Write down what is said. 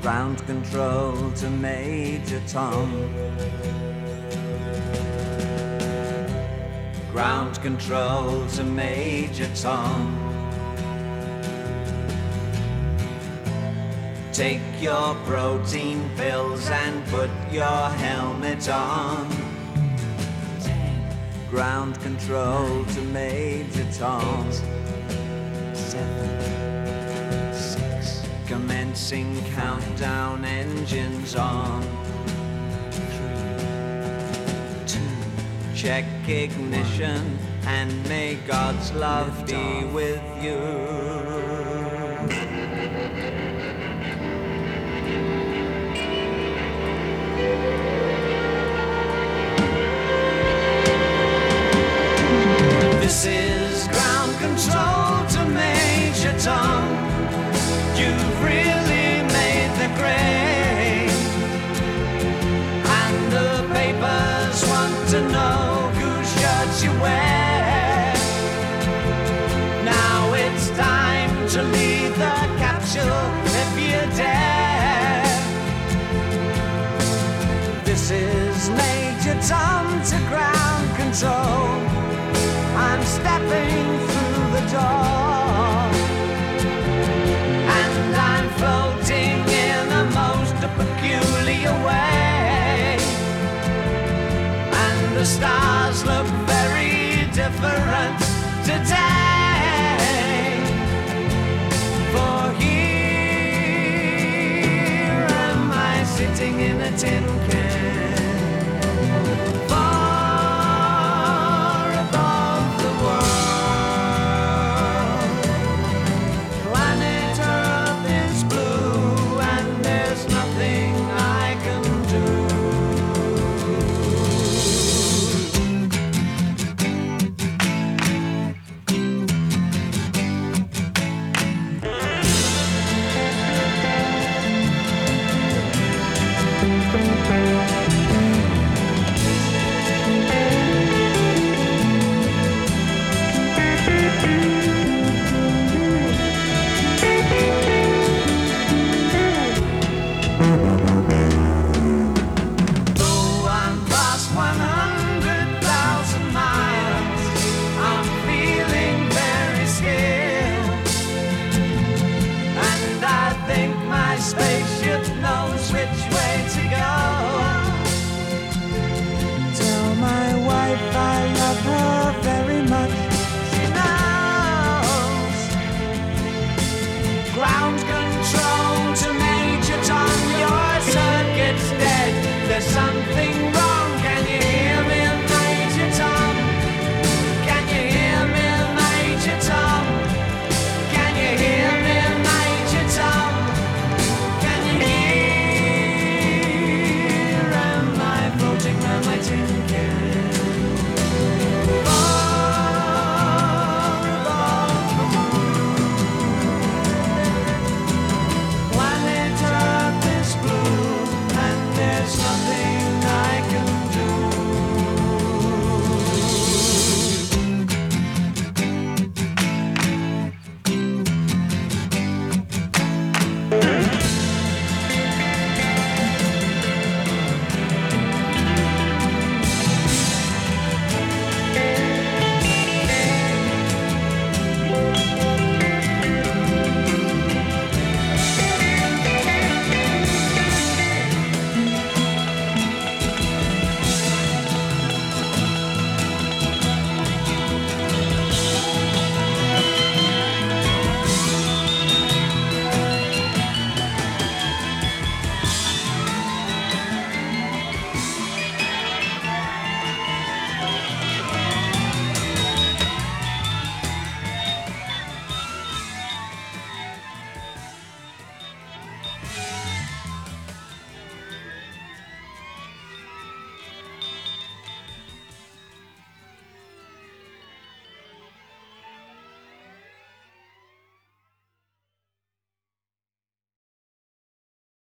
Ground control to Major Tom. Ground control to Major Tom. Take your protein pills and put your helmet on. 10. Ground control to Major Tom. 8, 7, 6. Commencing countdown, engines on. 3, 2. Check ignition and may God's love be with you. This is ground control to Major Tom. You've really made the grade, and the papers want to know whose shirts you wear. Now it's time to leave the capsule if you dare. This is Major Tom to ground control. I'm stepping through the door, and I'm floating in a most peculiar way, and the stars look very different today. For here am I sitting in a tin can,